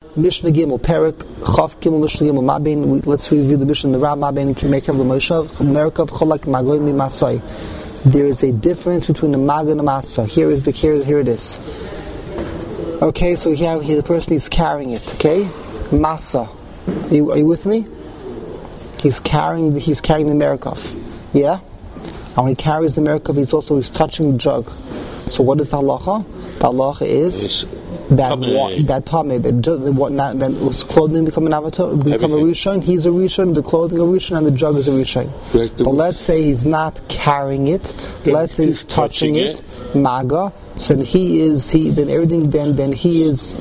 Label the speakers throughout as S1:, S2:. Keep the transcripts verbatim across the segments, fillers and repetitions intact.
S1: Mishnah Gimel, Perik, Chav Gimel, Mishnah Gimel, Mabein. Let's review the Mishnah. The Rab Mabein Merkav L'Moshav, Merkav Cholak Magoy Mimasai. There is a difference between the Maga and the Masa. Here is the here. Here it is. Okay, so here, here the person is carrying it. Okay, Masa. Are you, are you with me? He's carrying the, he's carrying the Merkav. Yeah. And when he carries the Merkav, he's also he's touching the jug. So what is the halacha? The halacha is that wa- that tame that the, what not, that his clothing become an avatar, become Everything. a rishon. He's a rishon. The clothing a rishon, and the jug is a rishon. Right. But let's say he's not carrying it. Right. Let's say he's, he's touching, touching it, it. Maga. So then he is he. Then everything. Then then he is.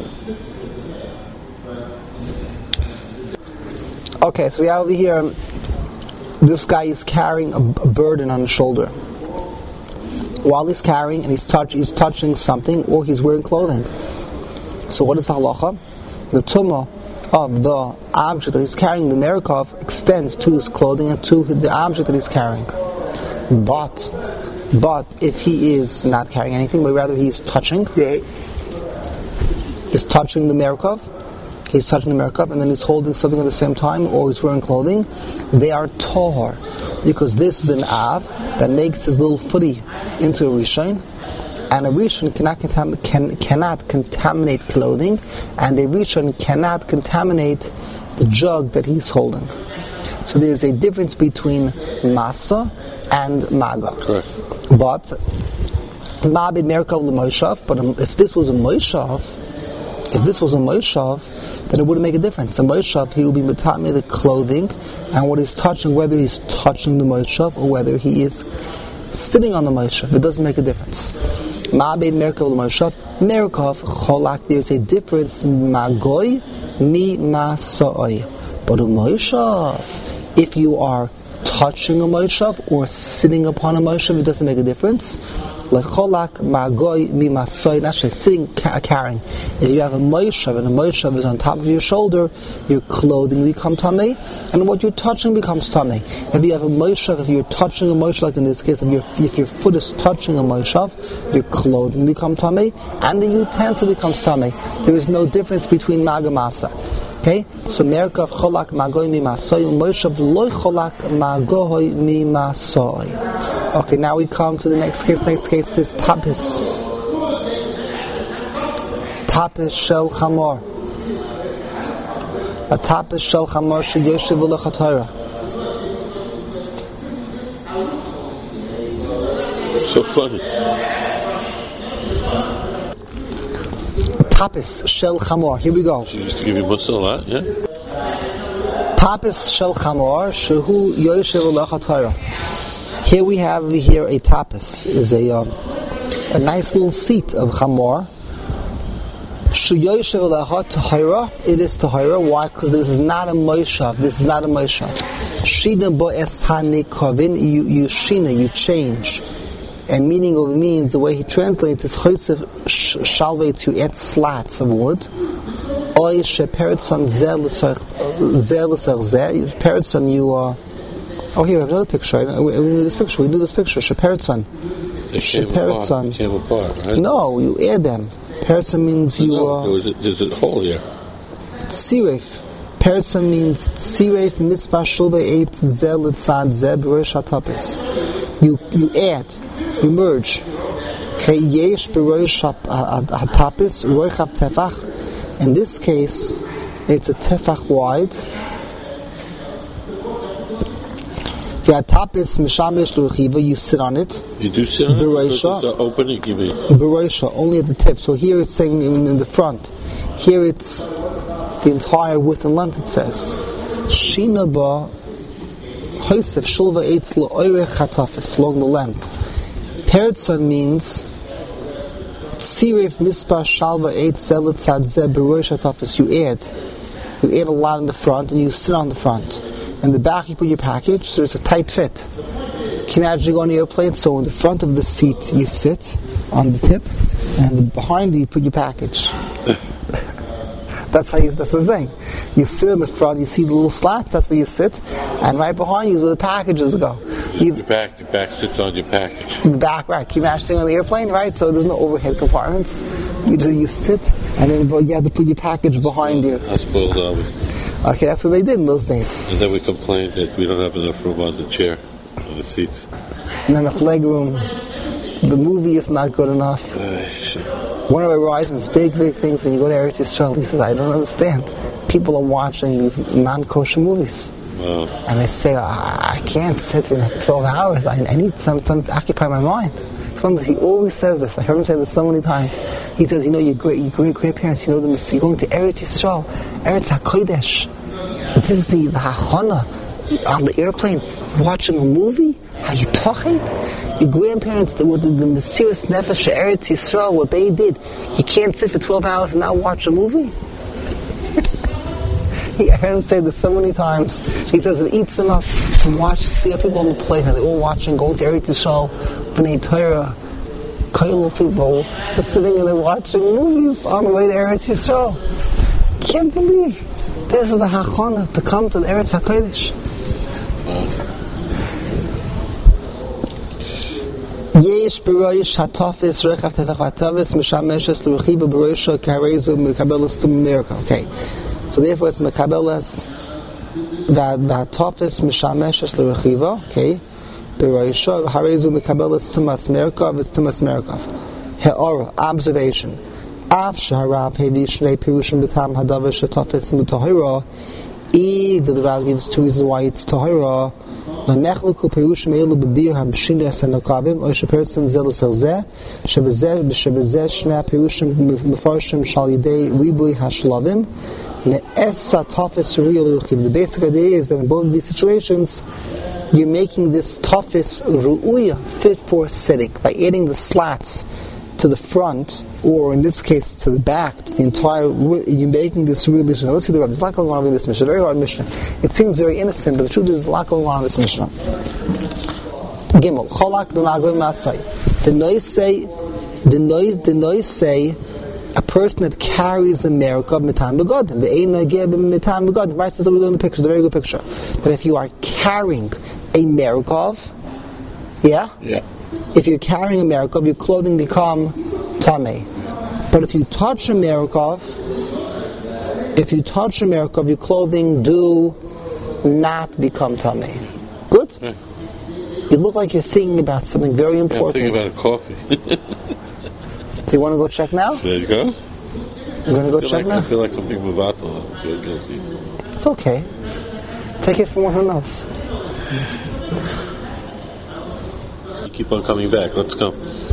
S1: Okay, so we have over here. This guy is carrying a, a burden on his shoulder. While he's carrying and he's touch, he's touching something, or he's wearing clothing. So what is the halacha? The tumah of the object that he's carrying, the Merkov, extends to his clothing and to the object that he's carrying. But, but if he is not carrying anything, but rather he's touching, right. he's touching the Merkov, he's touching the Merkov, and then he's holding something at the same time, or he's wearing clothing, they are tohar. Because this is an Av that makes his little footy into a Rishon, and a Rishon cannot, contam- can, cannot contaminate clothing, and a Rishon cannot contaminate the jug that he's holding. So there's a difference between Masa and Maga. Correct. But Ma'abed Merkav L'Moshav, but if this was a Moshav, if this was a Moshav, then it wouldn't make a difference. A Moshav, he will be metame the clothing and what he's touching, whether he's touching the Moshav or whether he is sitting on the Moshav. It doesn't make a difference. Ma'abed Merkav L'Moshav, Merkav Cholak, there's a difference. Magoy mi masa'oi. But a Moshav, if you are touching a Moshav or sitting upon a Moshav, it doesn't make a difference. Lecholak magoy mimasoy, not just sitting carrying. If you have a Moshav and a Moshav is on top of your shoulder, your clothing becomes tamei, and what you're touching becomes tamei. If you have a Moshav, if you're touching a Moshav, like in this case, if your if your foot is touching a Moshav, your clothing becomes tamei, and the utensil becomes tamei. There is no difference between maga masa. Okay, so Merkav cholak magoy mimasoy, Moshav loy cholak magoy mimasoy. Okay, now we come to the next case. Next case is tapis. Tapis shel chamor. A tapis shel chamor sheyoshev u'lechatayra.
S2: So funny.
S1: Tapis shel chamor. Here we go.
S2: She used to give you muscle a lot, yeah?
S1: Tapis shel chamor shehu yoshev u'lechatayra. Here we have over here a tapis, is a um, a nice little seat of chamor. It is tahira. Why? Because this is not a moshav. This is not a moshav. Shina bo eshanikavin. You you shina. You change. And meaning of it means the way he translates is chosef shalve to add slats of wood. Oy sheperetson zer l'sach zer l'sach zer. Peretson you are. Uh, Oh, here we have another picture. We, we do this picture. We do this picture. Sheperetson.
S2: Sheperetson. Came apart, right?
S1: No, you add them. Peretson means you.
S2: No,
S1: uh,
S2: there's, a, there's a hole here.
S1: Tziref. Peretson means tziref mitzvah shulva eight zel tzad zeb rish hatapis. You you add, you merge. Okay, yesh b'rosh hatapis roichav tefach. In this case, it's a tefach wide. You sit on it.
S2: You do sit on it? Bereisha. Opening, you mean?
S1: Bereisha, only at the tip. So here it's saying in, in the front. Here it's the entire width and length, it says. Shina ba hoisef shulva eitz lo'oire chatafis, along the length. Peretson means tziref mispa shalva eitz zelet tzadze bereisha tafis. You add. You add a lot in the front and you sit on the front. In the back you put your package, so there's a tight fit. Can you imagine you go on the airplane? So in the front of the seat you sit on the tip, and behind you, you put your package. That's how you, that's what I'm saying. You sit in the front, you see the little slats, that's where you sit, and right behind you is where the packages go. You,
S2: your back, your back sits on your package.
S1: The back, right. Can you imagine sitting on the airplane, right? So there's no overhead compartments. You do, you sit, and then you have to put your package behind you.
S2: How spoiled are we?
S1: Okay, that's what they did in those days.
S2: And then we complained that we don't have enough room on the chair, on the seats.
S1: And enough leg room. The movie is not good enough.
S2: Uh, sure.
S1: One of our Risman's big, big things when you go to Eretz Yisrael, he says, I don't understand. People are watching these non-kosher movies.
S2: Wow.
S1: And they say, I can't sit in twelve hours. I, I need something to occupy my mind. Something, he always says this. I heard him say this so many times. He says, you know, your great, your great grandparents, you know, them, you're going to Eretz Yisrael, Eretz HaKodesh. This is the, the Hachana on the airplane, watching a movie. How you talking? Your grandparents, the, the, the mysterious nefesh for Eretz Yisrael, what they did. You can't sit for twelve hours and not watch a movie. I heard him say this so many times. He says it eats him up to watch, see people on the plane, how they're all watching, going to Eretz Yisrael, B'nai Torah, Kailul people, they're sitting and they're watching movies on the way to Eretz Yisrael. Can't believe this is the Hachana to come to the Eretz HaKodesh. Yesh b'roish hatafis rechav tefach v'atavis mishameshes l'rechiva b'roisha karezu mekabelas to America. Okay. So therefore it's mekabelas that the hatafis mishameshes l'rechiva. Okay. B'roisha harezu mekabelas to masmerkav. It's to masmerkav. He'or, observation. Av shaharav hevi shnei pirushim b'tam hadavar shatafis mutahira. Either the Rav gives two reasons why it's tahira. Nechluku perushim elu b'bir hamshinas and nakavim or sheperson zelos elzeh shebezeh shebezeh shnei perushim mefarshim shal yidei ribui hashlavim ne'esa tafis ru'ya l'ruchiv. The basic idea is that in both of these situations you're making this tafis ru'ya fit for sitting by adding the slats to the front, or in this case to the back, to the entire, you're making this real Mishnah. Let's see the There's a lot going on in this Mishnah, very hard Mishnah. It seems very innocent, but the truth is there's a lot going on in this Mishnah. Gimel, Cholak b'magor masai. The noise say, the noise, the noise say, a person that carries a merkab mitam begodim. The ein nageh mitam begodim. Right, so we learn the picture. It's a very good picture. But if you are carrying a merkab, yeah,
S2: yeah.
S1: If you're carrying a merkov, your clothing become tamei. But if you touch a merkov, if you touch a merkov, your clothing do not become tamei. Good?
S2: Yeah.
S1: You look like you're thinking about something very important.
S2: Yeah, I'm thinking about coffee.
S1: So you want to go check now?
S2: There you go.
S1: You're going to go check
S2: like,
S1: now?
S2: I feel like I'm being mavatal. I feel guilty.
S1: It's okay. Take it from one who knows.
S2: Keep on coming back. Let's go.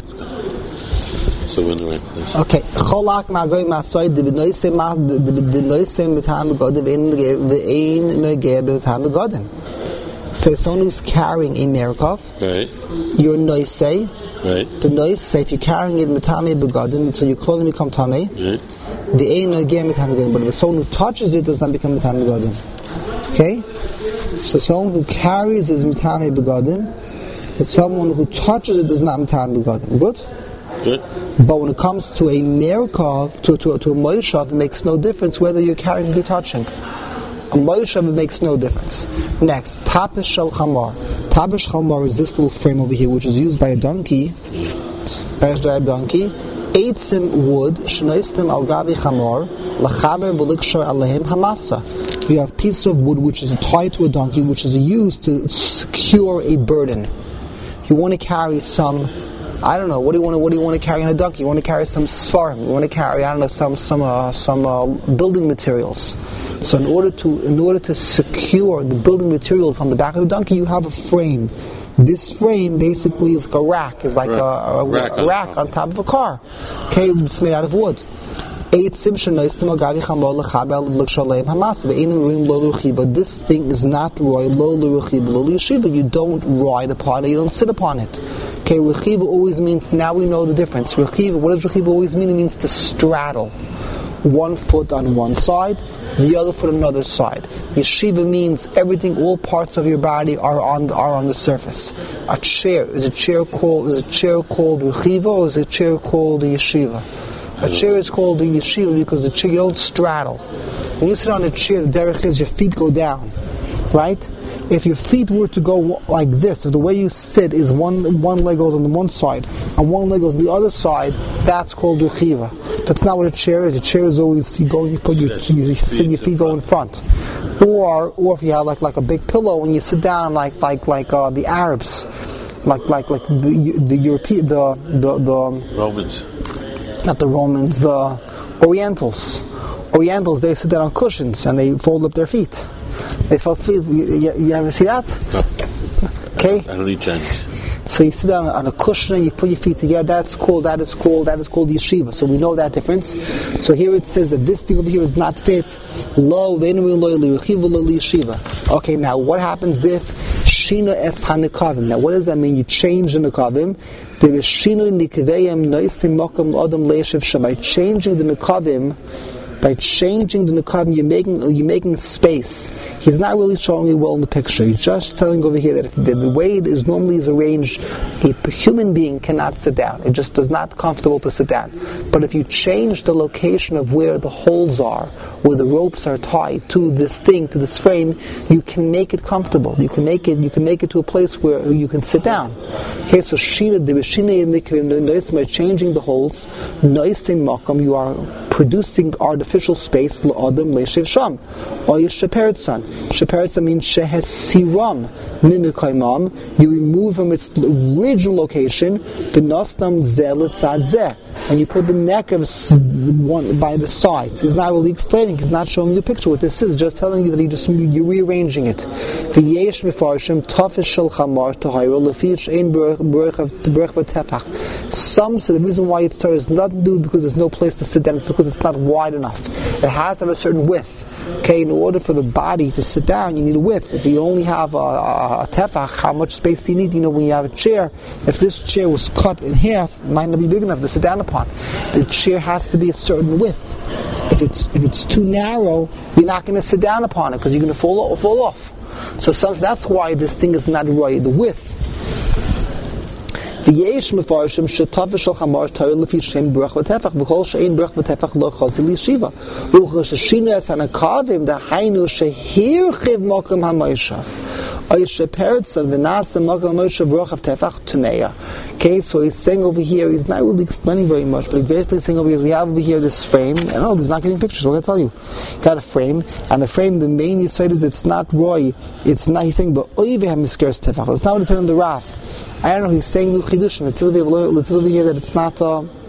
S2: So we're in the right place.
S1: Okay. Cholak magoy masoy de benoise ma de benoise mitam begodim the ein nageh mitam begodim. So someone who's carrying a merkov,
S2: right?
S1: You're noise,
S2: right?
S1: The noise, if you're carrying it mitame begodim, so your clothing become tamei.
S2: Right.
S1: The ein nageh mitam begodim, but if someone who touches it does not become mitame begodim. Okay. So someone who carries his mitame begodim. But someone who touches it does not mitam begodim. Good?
S2: Good.
S1: But when it comes to a merkov, to, to, to a moishav, it makes no difference whether you're carrying or you're touching. A moishav, it makes no difference. Next, tapish shel chamar. Tapish chamar is this little frame over here, which is used by a donkey. By a donkey. Eitzim wood, shnoistim al gavi chamar, lachaber v'likshar alehim hamasa. You have a piece of wood which is tied to a donkey, which is used to secure a burden. You want to carry some, I don't know, what do you want to, what do you want to carry on a donkey? You want to carry some svarim. You want to carry, I don't know, some some uh, some uh, building materials. So in order to in order to secure the building materials on the back of the donkey, you have a frame. This frame basically is like a rack, is like
S2: rack.
S1: a, a, a rack,
S2: on,
S1: rack on top of a car. Okay, it's made out of wood. This thing is not roy lo l'rechiva lo l'yeshiva. You don't ride upon it. You don't sit upon it. Okay, rechiva always means. Now we know the difference. Rechiva. What does rechiva always mean? It means to straddle. One foot on one side, the other foot on another side. Yeshiva means everything. All parts of your body are on are on the surface. A chair is a chair called is a chair called rechiva, or is a chair called a yeshiva? A chair is called a yeshiva because the chair, you don't straddle. When you sit on a chair, the derech is your feet go down, right? If your feet were to go like this, if the way you sit is one one leg goes on the one side and one leg goes on the other side, that's called rechiva. That's not what a chair is. A chair is always you go, you put your, you, you sit, your feet go in front, or or if you have like like a big pillow when you sit down, like like like uh, the Arabs, like like like the the European the the the
S2: Romans,
S1: not the Romans, the Orientals. Orientals, they sit down on cushions and they fold up their feet. They fold feet. You, you ever see that?
S2: No.
S1: Okay.
S2: I don't eat Chinese.
S1: So you sit down on a cushion and you put your feet together. That's called. That is called. That is called yeshiva. So we know that difference. So here it says that this thing over here is not fit. Lo ve'enu lo yeshiva lo yeshiva. Okay. Now what happens if shina es hanekavim? Now what does that mean? You change the nekavim. By changing the nekavim. By changing the nekavim, you're making you're making space. He's not really showing you well in the picture. He's just telling over here that if the, the way it is normally is arranged, a human being cannot sit down. It just is not comfortable to sit down. But if you change the location of where the holes are, where the ropes are tied to this thing, to this frame, you can make it comfortable. You can make it. You can make it to a place where you can sit down. Okay, so shina the shina by changing the holes, noisim makam, you are producing artificial space l'adam le'shev sham. Or you sheperetzan. Sheperetzan means shehesiram mimikaymam. You remove from its original location the nastam zeh l'tzad zeh, and you put the neck of one by the sides. He's not really explaining. He's not showing you a picture. What this is, just telling you that he just you're rearranging it. The yesh mefarshim tafish shel chamar tahayro lefish ein berach of berach v'tefach. Some say the reason why it's Torah is not to do because there's no place to sit down. It's because it's not wide enough. It has to have a certain width. Okay, in order for the body to sit down, you need a width. If you only have a, a, a tefach, how much space do you need? You know, when you have a chair, if this chair was cut in half, it might not be big enough to sit down upon. The chair has to be a certain width. If it's if it's too narrow, you're not going to sit down upon it because you're going to fall off. Fall off. So some, that's why this thing is not right. The width. V'yesh mefarshim shetav shel chamar Torah lefi shem berach v'tefach v'chol she'ein berach v'tefach lo chazil yeshiva u'chashashina es hanakavim dahainu shehirchiv mokem hamoishav oy sheperetzan v'nasa mokem hamoishav berach v'tefach tumeya. Okay, so he's saying over here, he's not really explaining very much, but he's basically saying over here, we have over here this frame. I know he's not giving pictures. What can I tell you? Got a frame, and the frame, the main you said is it's not roy, it's not. He's saying, but oy v'hamiskers tefach. That's not what it said in the Raf. I don't know, he's saying Lu Chidushim. It's over here that it's not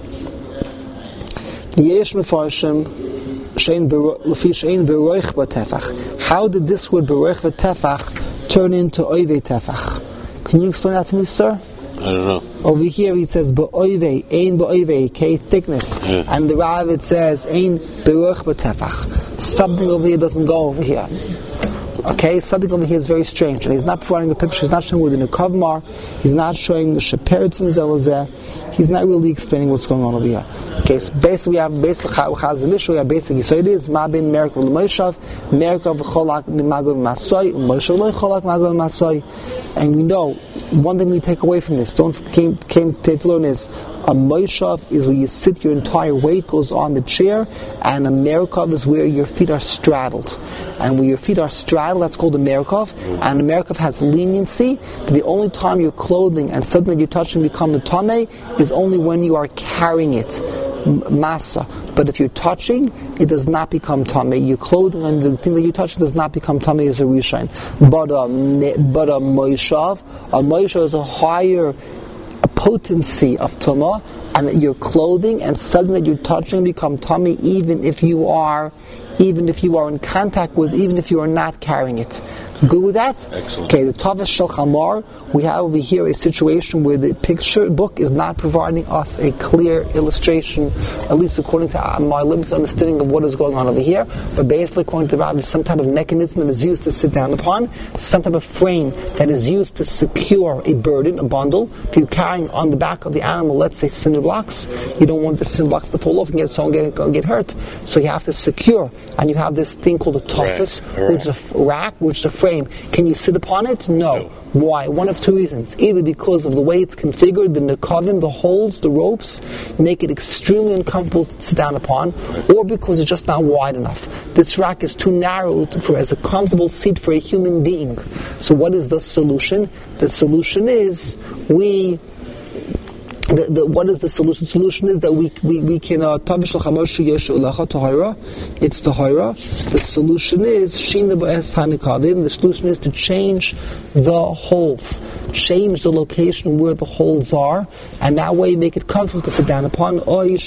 S1: Yesh Mefarshim Shein Lefi Shein Beroich B'Tefach. How did this word Beroich B'Tefach turn into Oivei Tefach? Can you explain that to me, sir?
S2: I don't know.
S1: Over here it says B'Oivei, Ein B'Oivei, okay, thickness.
S2: Yeah.
S1: And the Rav it says Ein Beroich B'Tefach. Something over here doesn't go over here. Okay, something over here is very strange, and he's not providing a picture. He's not showing within a kavmar. He's not showing the sheperetz and zelazeh. He's not really explaining what's going on over here. Okay, so basically we have basically chaz the mishnah. We have basically so it is ma bin merkav l'moishav merkav v'cholak b'magav masoi u'moishav lo cholak magav masoi. And we know one thing we take away from this. Don't came came to learn is a moishav is where you sit, your entire weight goes on the chair, and a merkav is where your feet are straddled. And where your feet are straddled, that's called a merkav. And a merkav has leniency, but the only time your clothing and something that you're touching become the tameh is only when you are carrying it, masa. But if you're touching, it does not become tameh. Your clothing and the thing that you're touching does not become tameh as a rishon. But a but a moishav, a moishav is a higher a potency of tumah, and your clothing and something that you're touching become tameh, even if you are, even if you are in contact with, even if you are not carrying it. Good with that?
S2: Excellent.
S1: Okay, the Tavish Shel Chamar, we have over here a situation where the picture book is not providing us a clear illustration, at least according to my limited understanding of what is going on over here. But basically, according to the Rabbi, some type of mechanism that is used to sit down upon, some type of frame that is used to secure a burden, a bundle. If you're carrying on the back of the animal, let's say cinder blocks, you don't want the cinder blocks to fall off and get someone get, get hurt. So you have to secure and you have this thing called a tofus,
S2: rack,
S1: which is a f- rack, which is a frame. Can you sit upon it? No.
S2: no.
S1: Why? One of two reasons. Either because of the way it's configured, the nekavim, the holes, the ropes, make it extremely uncomfortable to sit down upon, or because it's just not wide enough. This rack is too narrow to, for as a comfortable seat for a human being. So what is the solution? The solution is we The, the, what is the solution? The solution is that we we, we can uh, it's tahira. The solution is the solution is to change the holes, change the location where the holes are, and that way make it comfortable to sit down upon. Or you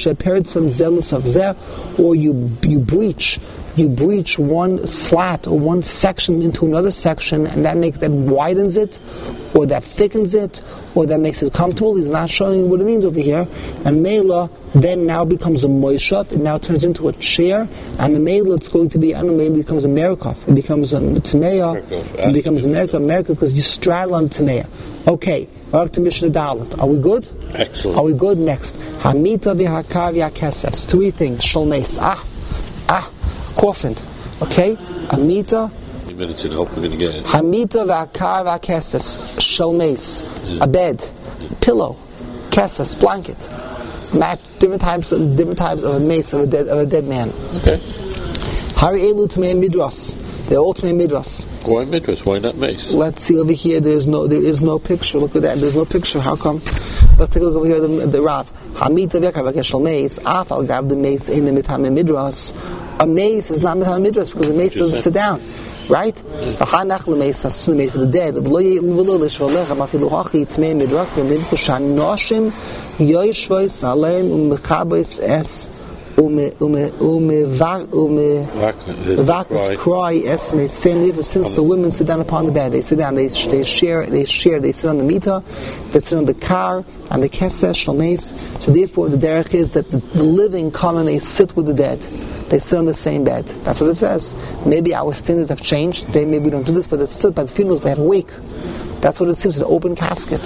S1: or you you breach. You breach one slat or one section into another section, and that makes that widens it, or that thickens it, or that makes it comfortable. He's not showing what it means over here. And Mela then now becomes a moishav. It now turns into a chair, and the Mela it's going to be, I don't know, maybe it becomes a merikov. It becomes a tmeya. It becomes a merikov, merikov because you straddle on tmeya. Okay, we're up to Mishnah Dalet. Are we good?
S2: Excellent.
S1: Are we good? Next, Hamita v'hakar v'hakeses. Three things. Shalmeis. Ah, ah. Coffin, okay? Amita.
S2: Minutes in hope we're going to get it.
S1: Hamita v'akar v'akeses, shalmeis, a bed, pillow, keses, blanket, mat, different types of different types of a mace of a dead of a dead man.
S2: Okay.
S1: Hari elu tmei midras. They're all tmei midras.
S2: Why midras? Why not mace?
S1: Let's see over here. There's no there is no picture. Look at that. There's no picture. How come? Let's take a look over here. The, the Rav. Hamita v'akar v'akeses shalmeis. Af al gav the mace in the mitamei midras. A mace is not mitamei midras because the mace doesn't sit down, right? V'hanach l'mace that's made for the dead. V'lo v'lo l'shvalecha mafilu hachi tmei midras v'midku shanoshim yoshvois alein u'mechabois es u'me u'me u'me u'me vakas cry es me same since the women sit down upon the bed, they sit down, they they share, they share, they sit on the mita, they sit on the car and the keses shalmeis. So therefore, the derech is that the, the living come and they sit with the dead. They sit on the same bed. That's what it says. Maybe our standards have changed. They maybe don't do this, but they sit by the funerals. They have a wake. That's what it seems. An open casket.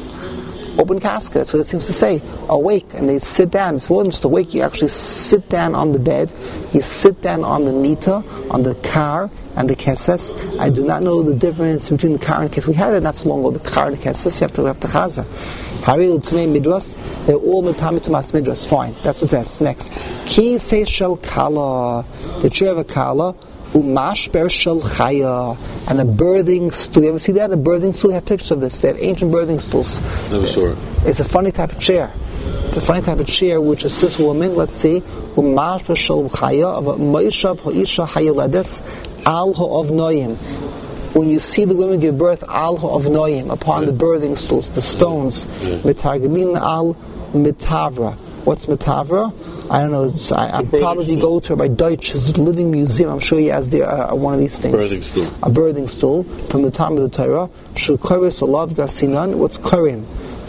S1: Open casket. That's what it seems to say. Awake, and they sit down. It's more than just awake. You actually sit down on the bed. You sit down on the mita, on the car, and the keses. I do not know the difference between the car and keses. We had it not so long ago. The car and the keses. You have to have the chazer. Haril tmei midras. They're all mitami tumas midras. Fine. That's what it says. Next. Ki shel kala. The chair of a kala. Umashber shel chaya. And a birthing stool. You ever see that? A birthing stool? They have pictures of this. They have ancient birthing stools.
S2: Never saw it.
S1: It's a funny type of chair. It's a funny type of chair which assists women. Let's see. Umashber shel chaya. Of a moishav ha'isha hayaledes al ha'ovnoyim. When you see the women give birth, al ha'ovnoyim, upon yeah. the birthing stools, the stones, mitargamin yeah. al mitavra. What's mitavra? I don't know. It's, I, I'm probably if you go to by Deutsch, his living museum. I'm sure he has there uh, one of these things.
S2: Birthing stool.
S1: A birthing stool from the time of the Torah. Shul koris alav garsinan. What's korim?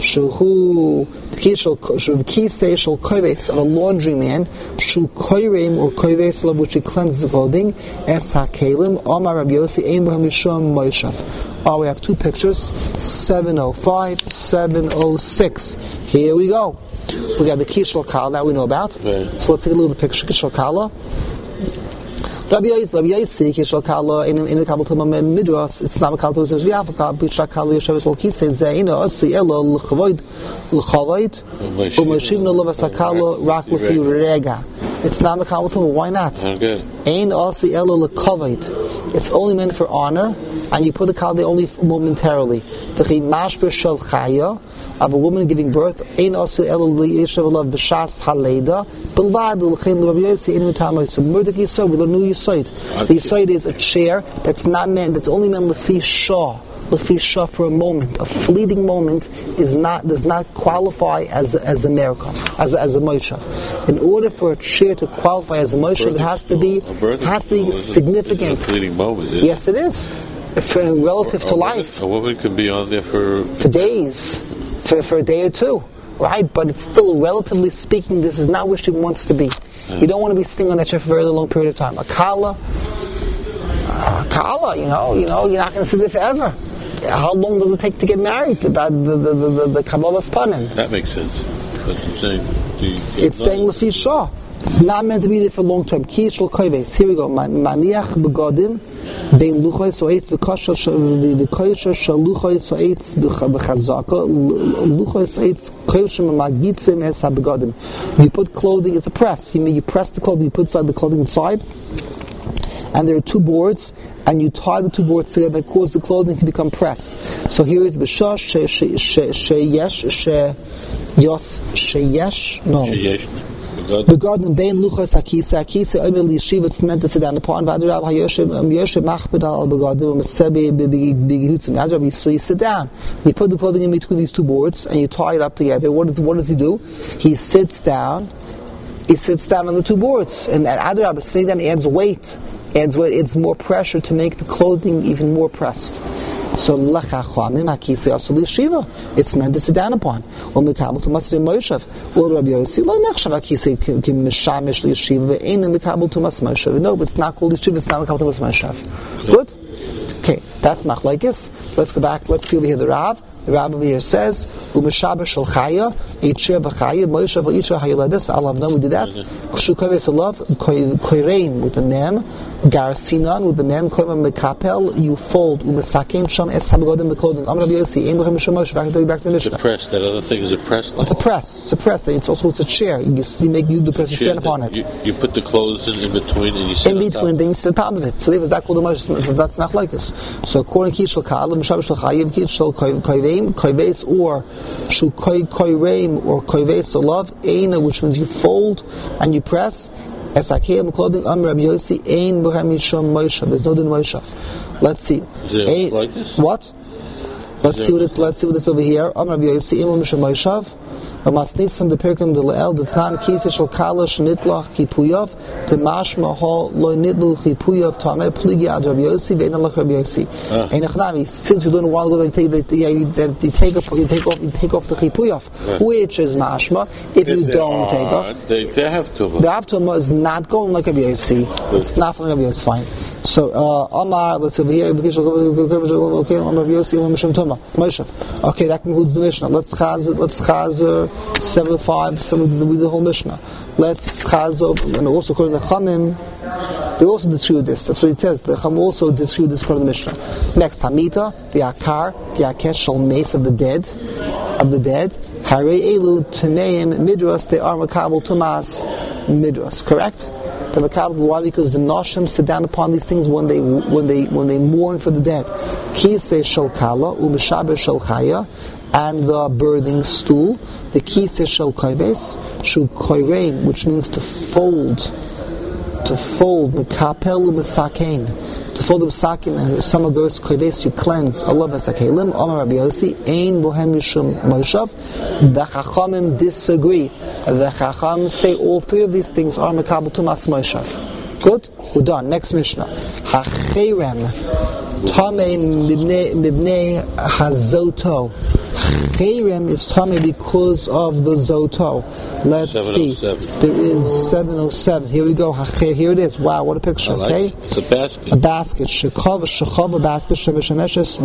S1: Shuhu kisei shul koris of a laundryman. Shul korim or koris alav which he cleanses the clothing. Es hakelim. Omar Rabbi Yossi ein b'hem mishum moishav. Oh, we have two pictures. seven oh five, seven oh six. Here we go. We got the Kishal Kala that we know about. Right. So let's take a look at the picture. Kishal Kala. Rabbi Yossi, Rabbi Yossi, Kishal Kala in in the Kabbalah Tumam and Midras. It's not a Kabbalah Tumam. We have a Kishal Kala. Yeshavas L'Kisei Zaina Osi Elo L'Chavoid L'Chavoid U'Mashivna L'Vasakala Rak L'Fi Rega. It's not a Kabbalah Tumam. Why not?
S2: Okay.
S1: Ein Osi Elo L'Chavoid. It's only meant for honor, and you put the Kala only momentarily. The Mashber Shel Chaya. Of a woman giving birth, ein also elo liyeshavalav b'shas haleda, b'lvad l'chein l'Rabbi Yossi in mitamai. So murdak yisod, we learn new yisod. The yisod is a chair that's not meant, that's only meant lefi shah, lefi shah for a moment, a fleeting moment is not does not qualify as a, as a miracle, as a, as a moishav. In order for a chair to qualify as a moishav, it has to be has to be significant.
S2: A fleeting moment.
S1: Yes, it is. For, relative to life.
S2: A woman can be on there for
S1: for days. For, for a day or two, right? But it's still, relatively speaking, this is not where she wants to be. Yeah. You don't want to be sitting on that chair for a very long period of time. A kala, uh, kala, you know, you know, you're not going to sit there forever. How long does it take to get married? About the the the, the Kabbalah Spanim.
S2: That makes sense. That's what I'm saying. You,
S1: it's saying lefi shah. It's not meant to be there for long term. Ki shel koives. Here we go. Maniach begodim bein luchos soetz v'kosher v'kosher shel luchos soetz b'chazaka luchos soetz kosher magitzim es habegodim. You put clothing. It's a press. You mean you press the clothing. You put inside the clothing inside. And there are two boards, and you tie the two boards together that cause the clothing to become pressed. So here is b'shah she she she she yesh she yos she yesh no. The garden bein luchos hakisa hakisa omer liyeshiva. It's meant to sit down upon. V'adrab hayoshev yoshev machbed al begadim u'mesebi b'gehutzim. Adrab, you so you sit down. You put the clothing in between these two boards and you tie it up together. What does what does he do? He sits down. He sits down on the two boards, and at Adrab, sitting down adds weight. Adds weight. It's more pressure to make the clothing even more pressed. So lachachamim hakisa also liyeshiva. It's meant to sit down upon. Or mikabel to masir Moshev. Or Rabbi Yossi lo nechshav hakisa kimishamish liyeshiva ve'ein mikabel to mas Moshev. No, but it's not called liyeshiva. It's not mikabel to mas Moshev. Good. Okay, that's machlokes. Let's go back. Let's see over here the Rav. The Rav over here says, "U'mishaber shel chaya, eitzir v'chaya, Moshe v'itzer hayoladas." Alav, no, we did that. Kshukaves alav, koirein with the mem, garsinan with the mem, koirein mekapel. You fold u'mesakein sham es habegodim the clothing. Amar Rabbi Yossi, ein b'chem misham Moshe. Back to back to the Mishnah.
S2: The press. That other thing is a press.
S1: It's a press. It's a press. It's also it's a chair. You see, make you the press. You stand upon it.
S2: You, you put the clothes in, in between, and you sit
S1: in between. Then you sit on top of it. So is that called the Moshe? That's not like this. So according to Kishal Kal, Mishaber shel chaya, Kishal koirein. Koives or shu koireim or koives alav eina, which means you fold and you press. Esakeim clothing. Am Rabbi Yossi ein b'hem yisham Moshe. There's no din Moshe. Let's see.
S2: Is it like this?
S1: What? Let's see what it. Let's see what it's over here. Am Rabbi Yossi ein b'hem Moshe. A masnitz from the Pirkei the Le'el the Tan Kisa shel Kalash Nitlach Kipuyav the Mashma Hall Lo Nitlu Kipuyav Tameh Pligi Ad Rabbi Yossi Ve'en Alach Rabbi Yossi. And Achnami, since we don't want to go, they take they, they, they, they take off you take off you take off the Kipuyav, yeah. Which is Mashma. If, if you don't are, take off,
S2: they, they have to.
S1: The have to is not going like Rabbi Yossi. It's not for Rabbi Yossi. Fine. So uh, Amar, let's over here. Okay, that concludes the Mishnah. Let's chaz let's chaz seventy-five. Some of the, the whole Mishnah. Let's chaz and also according to the Chamim, they also dispute this. That's what it says. The Chum also dispute this part of the Mishnah. Next, Hamita, the Akar, the Akesh shal mace of the dead, of the dead. Hare elu tameim midras. They are makabel tumas midras. Correct. The makabel. Why? Because the Noshim sit down upon these things when they when they when they mourn for the dead. Kisei shel kala u'mishaber shel chaya, and the birthing stool. The kisei shel koives shu koireim, which means to fold. To fold the kapel u'mesakein, to fold the mesakein, and some goes koives you cleanse. Allah v'sakelim. Amar Rabbi Yossi ein bohem yishum Moshav. The Chachamim disagree. The Chacham say all three of these things are mekabel tumas Moshav. Good. We're done. Next Mishnah. Hacherem tamei mibnei hazoto. Cherem is tamei because of the zoto. Let's see. There is seven oh seven. Here we go. Here it is. Wow, what a picture.
S2: Like
S1: okay,
S2: it. It's a basket.
S1: A basket. Shekhav, shekhav, a basket. Shemeshes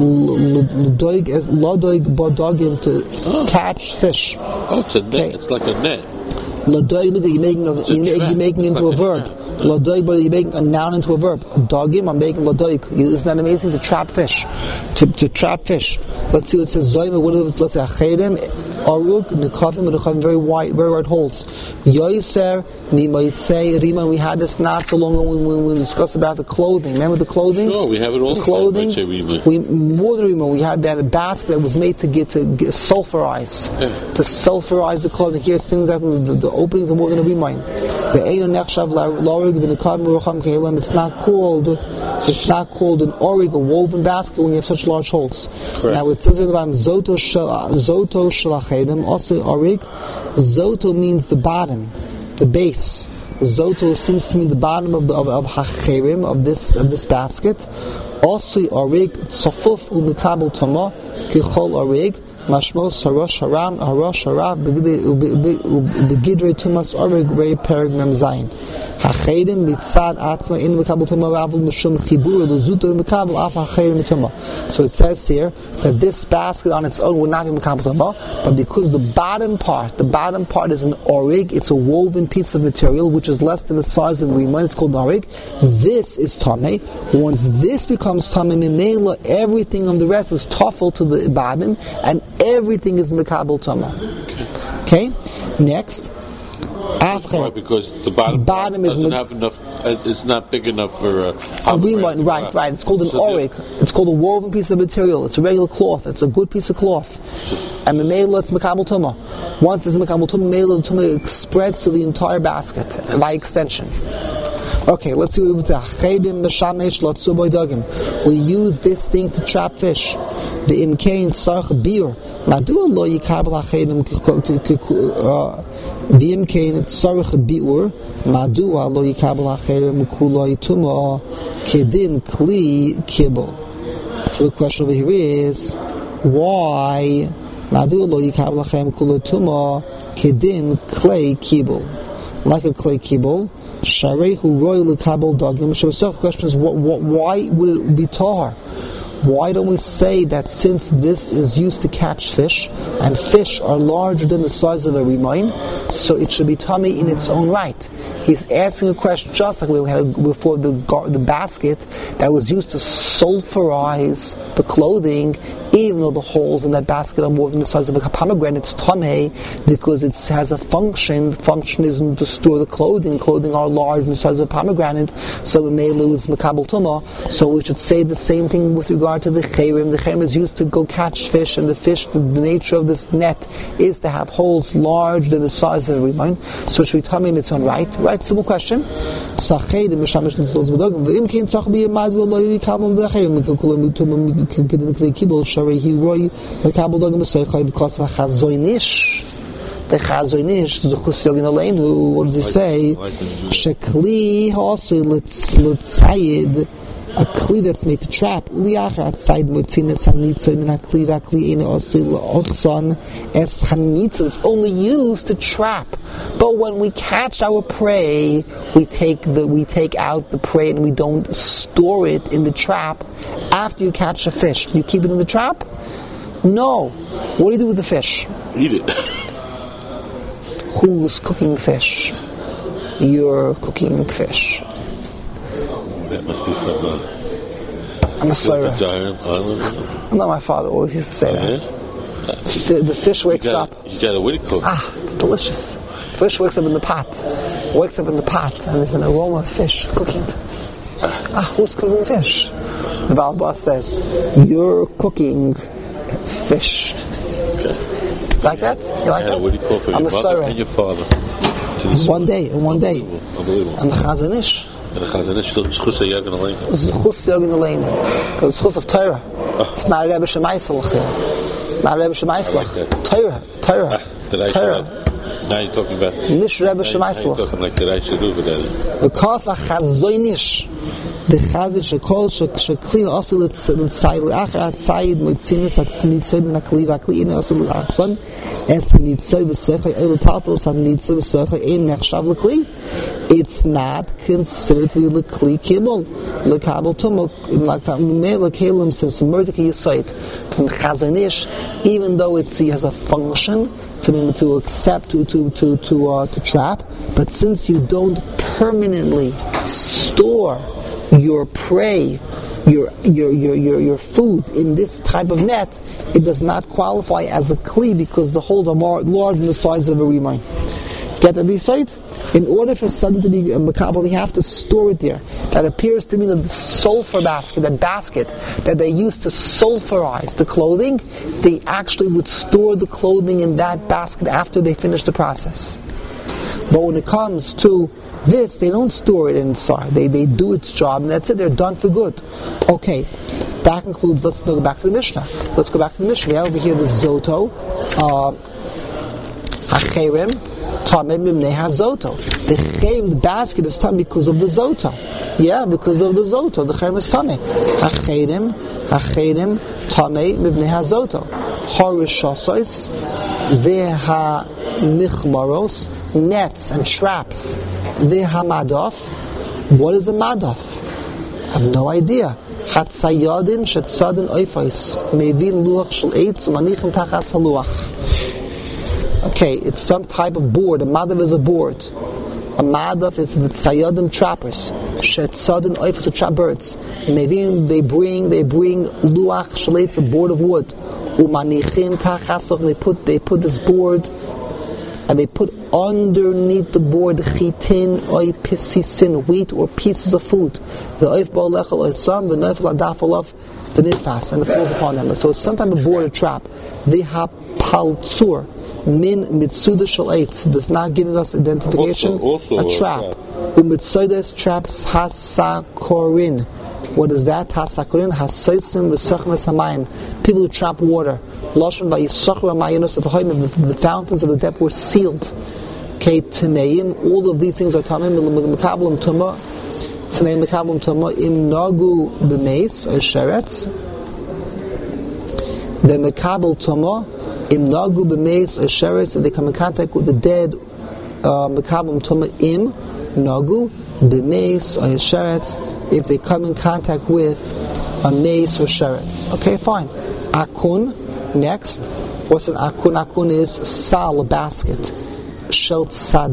S1: lodoig lodoig bodogim to oh. catch fish.
S2: Oh, it's a net. Okay. It's like a net.
S1: Lodoig, look, you're making a, you're, you're making into like a verb. Lodoig, but you're making a noun into a verb. Dogim, I'm making lodoig. Isn't that amazing? To trap fish. To, to trap fish. Let's see what it says. Zoyim, what is let's say acherem, arug, nekavim, nekavim, very wide, very wide holds. Yoiser, mimayitzei, riman. We had this not so long ago when, when we discussed about the clothing. Remember the clothing?
S2: Sure, we have it all.
S1: The clothing. We more than riman. We had that basket that was made to get to get, sulfurize, yeah. to sulfurize the clothing. Here's things that the, the openings are more than a riman. The eyon nechshav larig v'nekavim v'rocham keilam. It's not called. It's not called an orig, a woven basket, when you have such large holes. Correct. Now it says at the bottom, Zoto Zoto Shalachedem, also orig. Zoto means the bottom, the base. Zoto seems to mean the bottom of the of, of hacherim, of this of this basket. Also orig tzafuf u'mekabel tama kichol orig. Mashmos Harosh Haram Harosh Harab Begidre Tumas Orig Ray Pereg Mem Zayin. Hachedim Mitzad Atzma in Mekabel Tuma Ravul Mishum Chibur Luzuto Mekabel Af Hachedim Tuma. So it says here that this basket on its own would not be Mekabel Tuma, but because the bottom part, the bottom part is an orig, it's a woven piece of material which is less than the size of the rimon. It's called an orig. This is Tameh. Once this becomes Tameh Mimela, everything on the rest is toffel to the bottom, and everything is Mekabel Tuma. Okay. Okay? Next.
S2: Why? Because the bottom,
S1: bottom
S2: doesn't
S1: is
S2: have enough. Uh, it's not big enough for uh,
S1: a rimon. Right, right. It's called an so orig. It's called a woven piece of material. It's a regular cloth. It's a good piece of cloth. So, and Mimela, it's Mekabel Tuma. Once it's Mekabel Tuma, Mimela, the Tuma spreads to the entire basket by extension. Okay, let's see what we say. We use this thing to trap fish. The imkain tzarch biur. Madua lo yikabel hachedim the imkain tzarch biur. Madua lo yikabel hachedim kuloi tuma kedin kli kibble. So the question over here is, why Madua lo yikabel hachedim kuloi tuma kedin clay kibble? Like a clay kibble. Sharehu royal kabel dogim. So the question is, what, what, why would it be tahar? Why don't we say that since this is used to catch fish, and fish are larger than the size of a rimon, so it should be tummy in its own right? He's asking a question just like we had before the the basket that was used to sulfurize the clothing, even though the holes in that basket are more than the size of a pomegranate. It's tameh because it has a function. The function isn't to store the clothing. Clothing are large in the size of a pomegranate, so it may lose Mekabel Tuma. So we should say the same thing with regard to the chayrim. The chayrim is used to go catch fish, and the fish, the, the nature of this net is to have holes larger than the size of a rimon. So it should be tameh in its own right. Right? Simple question. The Chazonish, the Chusyogin Aleinu, what does he say? Shekli Hosui Litzayid, a kli that's made to trap. Uliacha outside Mutzinas Hanitza, and a kli that kli in Osui Ochson as Hanitza. It's only used to trap. But when we catch our prey, we take the we take out the prey and we don't store it in the trap. After you catch a fish, do you keep it in the trap? No. What do you do with the fish?
S2: Eat it.
S1: Who's cooking fish? You're cooking fish.
S2: That must be from uh,
S1: I'm a Sorah. No, my father always used to say
S2: oh,
S1: that.
S2: Yeah?
S1: The, the fish wakes
S2: you gotta,
S1: up.
S2: You got a way to cook.
S1: Ah, it's delicious. Fish wakes up in the pot. Wakes up in the pot, and there's an aroma of fish cooking. Ah, who's cooking fish? The Baal Boss says, "You're cooking fish."
S2: Okay.
S1: Like that? You like that?
S2: What do you call for your mother and your father?
S1: One day, in one day.
S2: Unbelievable.
S1: And the Chazonish.
S2: And the Chazonish still Chus Yagin Aleinu.
S1: It's Chus Yagin Aleinu. Because it's Chus of Torah. It's not Rebbe Shemaiselach. Not Rebbe Shemaiselach. Torah. Torah. Torah.
S2: Now you're talking about.
S1: Nish Rebbe Shemaiselach.
S2: Now you're talking like the right should do with that.
S1: Because the Chazonish. The Chazit Shekol Shekli also L'tzayid L'achar Atzayid Moitzinis Atznitzoid Nakli Vakli In also L'achson Es Nitzoid V'Sechai Oil Tatel Sad Nitzoid V'Sechai Ein Nechshav L'Kli. It's not considered to be L'Kli Kibble L'Kabel Tumok L'Kamei L'Kalim Sim Merdika Yisoid from Chazonish, even though it has a function to be to accept to to to to, uh, to trap, but since you don't permanently store your prey, your, your your your your food in this type of net, it does not qualify as a kli because the holes are more large than the size of a rimon. Get the site? In order for something to be a makabel, you have to store it there. That appears to me that the sulfur basket, that basket that they used to sulfurize the clothing, they actually would store the clothing in that basket after they finish the process. But when it comes to this, they don't store it inside. They they do its job, and that's it. They're done for good. Okay, that concludes. Let's go back to the Mishnah. Let's go back to the Mishnah. We have over here the Zoto, Hacherem, Tameh Mimnei HaZoto. The Cherem, the basket is Tameh because of the Zoto. Yeah, because of the Zoto. The Cherem is Tameh. Hacherem, Hacherem, Tameh Mimnei HaZoto. Harishasos, Veha Nichmaros, nets and traps. Veha Madaf. What is a Madaf? I have no idea. Hatzayadin shetzadin oifais. Mevin luach shel eitz manichem tachas haluach. Okay, it's some type of board. A Madaf is a board. A madaf is the tzayadim trappers. Shetzadin oifas to trap birds. Maybe they bring they bring luach shaleitz, a board of wood. Umanichim tachasloch. They put they put this board and they put underneath the board chitin oy pisisin, wheat or pieces of food. The oif ba'olechel oy sam the neifel adafolav the nitfas, and it falls upon them. So it's some type of board or trap. The hapaltzur. Min mitzuda shel eitz does not giving us identification.
S2: Also, also
S1: a trap. Umitzudas traps hasakorin. What is that? Hasakorin hasaisim v'sachim v'samayim. People who trap water. Lashon v'yisachim v'mayinus at home. The fountains of the depth were sealed. Okay, timeim. All of these things are tamim. Mekablim tuma. Timeim mekablim tuma. Im nagu b'meis or sheretz. The mekabel tuma. Im nagu b'meis or sheretz, and they come in contact with the dead. Mekabel tuma im nagu b'meis or sheretz, if they come in contact with a mace or sheretz. Okay, fine. Akun, next. What's an akun? Akun is sal, a basket. Shel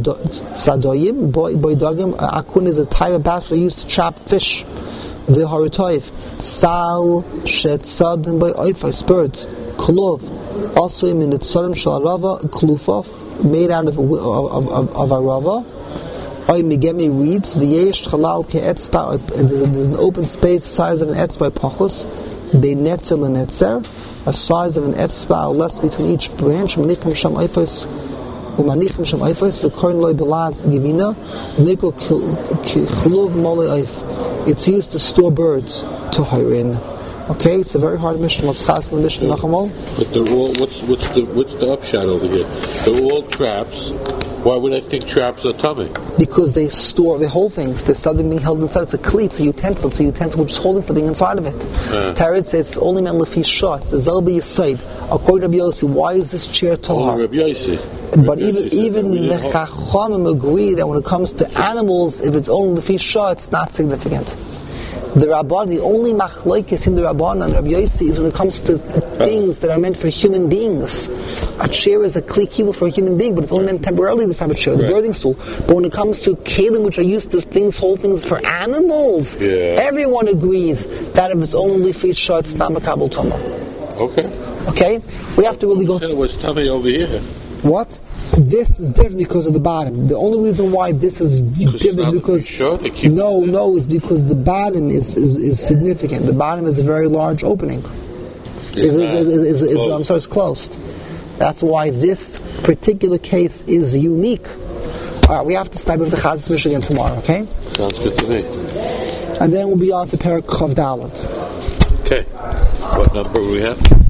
S1: tzadoyim, boydogim. Akun is a type of basket used to trap fish. The haritoif. Sal, shetzad, and by oifas, birds. Klov. Also in the tzarim shel arava, klufov, made out of of of, of arava. Oy migemi reeds v'yesh chalal ke'etzba. There's an open space the size of an etzba pachos. Be'netzer le'netzer, a size of an etzba or less between each branch. Manichem sham oifos, u'manichem sham oifos v'korin loy belaz givina v'mikro chluv mole oif. It's used to store birds to hirin. Okay, it's a very hard mission. Let's chas the mission nachamol.
S2: But they're all. What's what's the what's the upshot over here? They're all traps. Why would I think traps are tummy?
S1: Because they store, they hold things. There's something being held inside. It's a cleat, it's a utensil, it's a utensil which is holding something inside of it. Uh, Tarid says it's only meant lefi shot. It's a zelbi yisoid. According to Rabbi Yossi, why is this chair tahar?
S2: Only Rabbi Yossi.
S1: But Rabbi even Yossi even the chachamim agree that when it comes to animals, if it's only lefi shot, it's not significant. The Rabban, the only machlokes in the Rabban and Rabbi Yossi is when it comes to things that are meant for human beings. A chair is a kli kibul for a human being, but it's only meant temporarily, this type of chair, the
S2: right.
S1: birthing stool. But when it comes to kelim, which are used to things, hold things for animals,
S2: yeah.
S1: everyone agrees that if it's only for shah, it's not makabel toma.
S2: Okay.
S1: Okay? We have to really go
S2: through. What's tummy over here?
S1: What? This is different because of the bottom. The only reason why this is different because no, no, is because the bottom is, is, is significant. The bottom is a very large opening. Is, is, is, is, is, I'm sorry, it's closed. That's why this particular case is unique. All right, we have to start with the Chazis Mishnah again tomorrow. Okay?
S2: Sounds good to me.
S1: And then we'll be on to Perek Chav Dalet.
S2: Okay. What number do we have?